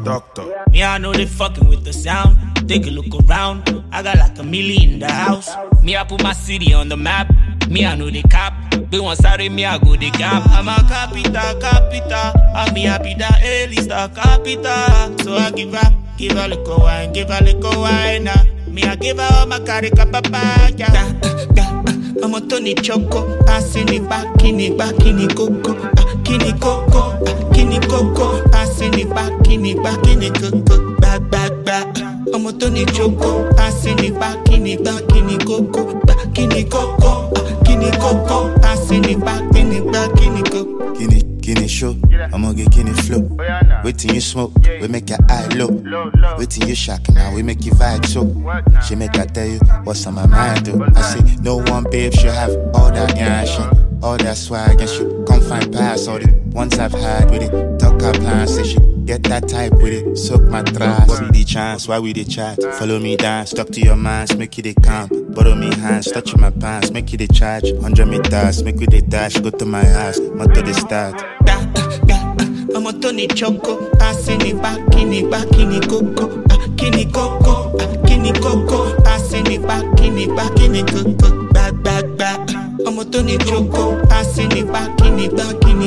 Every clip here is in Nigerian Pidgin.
Doctor. Me, I know they fucking with the sound. Take a look around. I got like 1 million in the house. Me, I put my city on the map. Me, I know they cap. They want sorry, me, I go the gap. I'm a capital. I'm me happy that hell is the capital. So I give her little wine, Me, I give her all my carica papaya. I'm a Tony Choco, passing it back, kini coco, kini coco, passing it back, kini coco, back. I'm a Tony Choco, passing it back, kini coco, kini coco, passing it back, kini coco. Kini show, I'ma get kini flow. Wait till you smoke, we make your eye low. Wait till you shock, now we make you vibe so. She make I tell you what's on my mind though. I say no one babe should have all that action, all that swag, and she come find pass all the ones I've had with it. Talk her plan, say she get that type with it. Soak my trust, what be the chance? Why we the chat? Follow me dance, talk to your mans, make you the camp. Borrow me hands, touch my pants, make you the charge. 100 meters, make you the dash, go to my house, motor the start. I'm a Tony Choco, passing it back, kini coco, kini coco, passing it back, kini coco, back. I'm a Tony Choco, passing it back, kini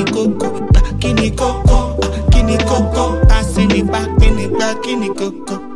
coco, kini coco, passing it back, kini coco.